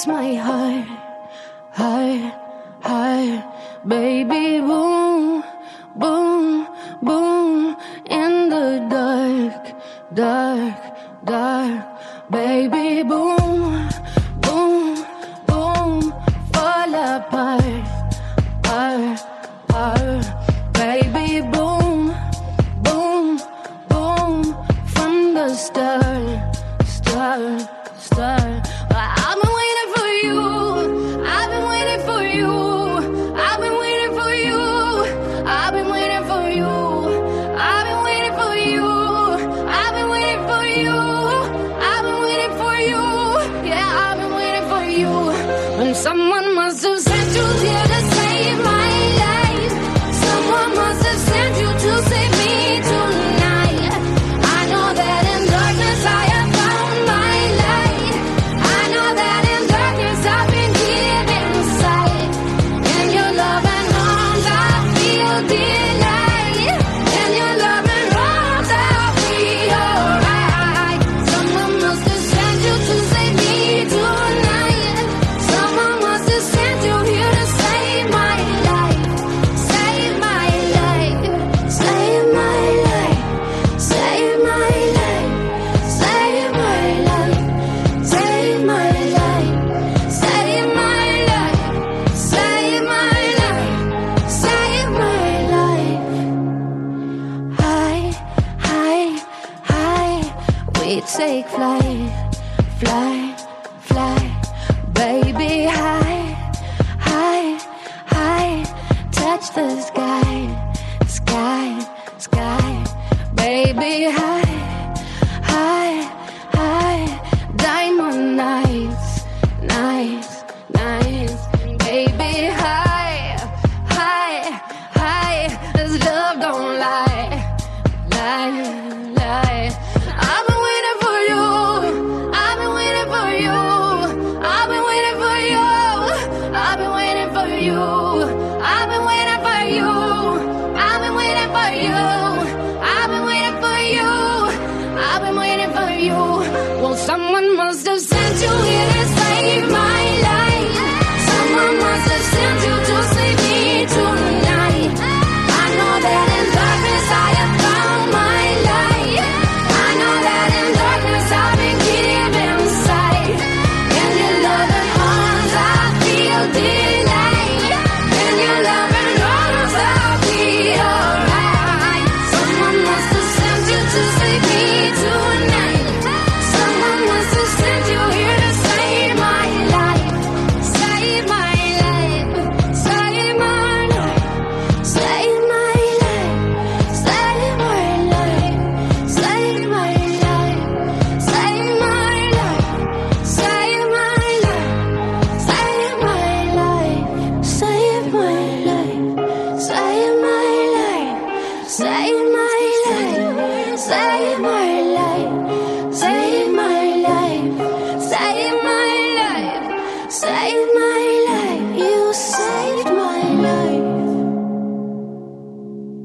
beats my heart, heart, heart. Baby, boom, boom, boom. In the dark, dark, dark. Baby, boom, boom, boom. Fall apart, apart, apart. Baby, boom, boom, boom. From the start, start, start. I've been waiting for you. I've been waiting for you. I've been waiting for you. I've been waiting for you. I've been waiting for you. I've been waiting for you. I've been waiting for you. Yeah, I've been waiting for you. And someone must have sent you here to save my life. Someone must have sent you to save me tonight. I know that in darkness I have found my light. I know that in darkness I've been given sight. In your loving arms I feel delight. In your loving arms I'll be alright. Someone must have sent you to save me tonight. Someone must have sent you here to save my life. Save my life. Save my life. Save my life. Save my life. Save my life. Save my life. Save my life. Save my life. High, high, high. We take flight, fly, fly. Baby, high, high, high. Touch the sky, sky, sky. Baby, high, high, high. Diamond nights, nights, nights. Baby, high, high, high. This love don't lie, lie, lie. I've been waiting for you. I've been waiting for you. I've been waiting for you. I've been waiting for you. I've been waiting for you. I've been waiting for you. I've been waiting for you. I've been waiting for you. Well, someone must have sent you here to save my life. Someone must have sent you to save me tonight. I know that in darkness I have found my light. I know that in darkness I've been given sight. In your loving arms I feel delight. In your loving arms I'll be alright. Someone must have sent you to save me tonight. Someone must have sent you here to save my life. Save my life. Save my life. Save my life. Save my life. Save my life. Save my life. Save my life. Save my life. Save my life. Save my life. Save my life. Save my